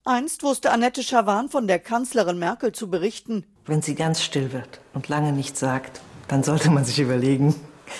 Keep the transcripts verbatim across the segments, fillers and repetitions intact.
Einst wusste Annette Schavan von der Kanzlerin Merkel zu berichten: Wenn sie ganz still wird und lange nichts sagt, dann sollte man sich überlegen,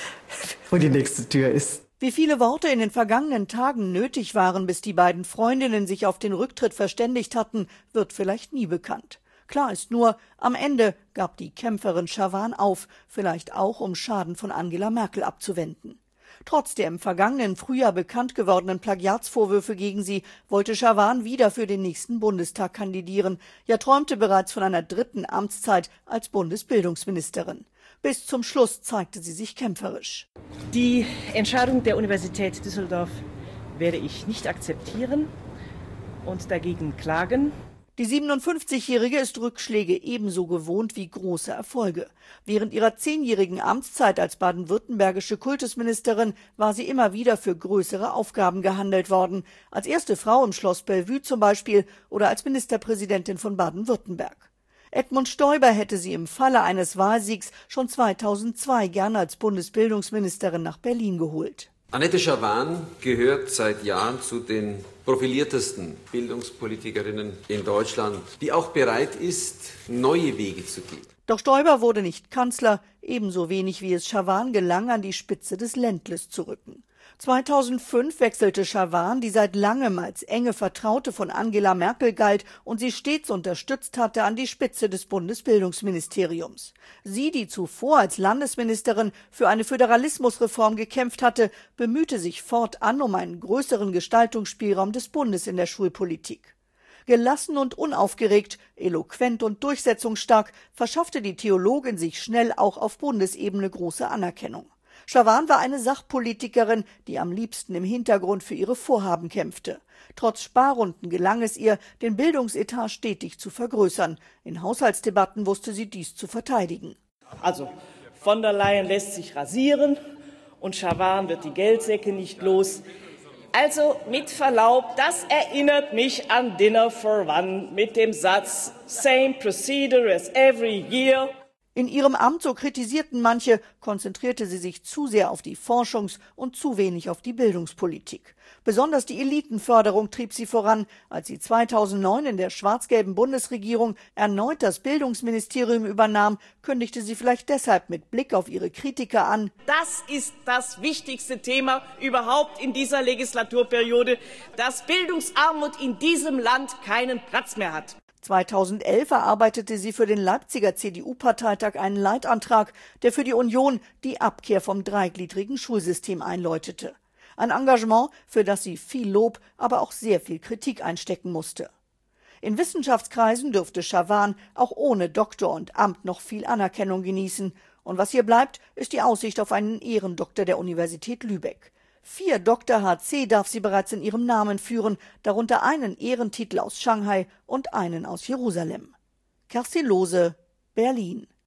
wo die nächste Tür ist. Wie viele Worte in den vergangenen Tagen nötig waren, bis die beiden Freundinnen sich auf den Rücktritt verständigt hatten, wird vielleicht nie bekannt. Klar ist nur, am Ende gab die Kämpferin Schavan auf, vielleicht auch, um Schaden von Angela Merkel abzuwenden. Trotz der im vergangenen Frühjahr bekannt gewordenen Plagiatsvorwürfe gegen sie wollte Schavan wieder für den nächsten Bundestag kandidieren, ja träumte bereits von einer dritten Amtszeit als Bundesbildungsministerin. Bis zum Schluss zeigte sie sich kämpferisch. Die Entscheidung der Universität Düsseldorf werde ich nicht akzeptieren und dagegen klagen. Die siebenundfünfzigjährige ist Rückschläge ebenso gewohnt wie große Erfolge. Während ihrer zehnjährigen Amtszeit als baden-württembergische Kultusministerin war sie immer wieder für größere Aufgaben gehandelt worden. Als erste Frau im Schloss Bellevue zum Beispiel oder als Ministerpräsidentin von Baden-Württemberg. Edmund Stoiber hätte sie im Falle eines Wahlsiegs schon zweitausendzwei gern als Bundesbildungsministerin nach Berlin geholt. Annette Schavan gehört seit Jahren zu den profiliertesten Bildungspolitikerinnen in Deutschland, die auch bereit ist, neue Wege zu gehen. Doch Stoiber wurde nicht Kanzler, ebenso wenig wie es Schavan gelang, an die Spitze des Ländles zu rücken. zweitausendfünf wechselte Schavan, die seit langem als enge Vertraute von Angela Merkel galt und sie stets unterstützt hatte, an die Spitze des Bundesbildungsministeriums. Sie, die zuvor als Landesministerin für eine Föderalismusreform gekämpft hatte, bemühte sich fortan um einen größeren Gestaltungsspielraum des Bundes in der Schulpolitik. Gelassen und unaufgeregt, eloquent und durchsetzungsstark, verschaffte die Theologin sich schnell auch auf Bundesebene große Anerkennung. Schavan war eine Sachpolitikerin, die am liebsten im Hintergrund für ihre Vorhaben kämpfte. Trotz Sparrunden gelang es ihr, den Bildungsetat stetig zu vergrößern. In Haushaltsdebatten wusste sie dies zu verteidigen. Also, von der Leyen lässt sich rasieren und Schavan wird die Geldsäcke nicht los. Also, mit Verlaub, das erinnert mich an Dinner for One mit dem Satz "Same procedure as every year". In ihrem Amt, so kritisierten manche, konzentrierte sie sich zu sehr auf die Forschungs- und zu wenig auf die Bildungspolitik. Besonders die Elitenförderung trieb sie voran. Als sie zweitausendneun in der schwarz-gelben Bundesregierung erneut das Bildungsministerium übernahm, kündigte sie vielleicht deshalb mit Blick auf ihre Kritiker an: Das ist das wichtigste Thema überhaupt in dieser Legislaturperiode, dass Bildungsarmut in diesem Land keinen Platz mehr hat. zweitausendelf erarbeitete sie für den Leipziger C D U-Parteitag einen Leitantrag, der für die Union die Abkehr vom dreigliedrigen Schulsystem einläutete. Ein Engagement, für das sie viel Lob, aber auch sehr viel Kritik einstecken musste. In Wissenschaftskreisen dürfte Schavan auch ohne Doktor und Amt noch viel Anerkennung genießen. Und was hier bleibt, ist die Aussicht auf einen Ehrendoktor der Universität Lübeck. Vier Doktor H C darf sie bereits in ihrem Namen führen, darunter einen Ehrentitel aus Shanghai und einen aus Jerusalem. Kerstin Lohse, Berlin.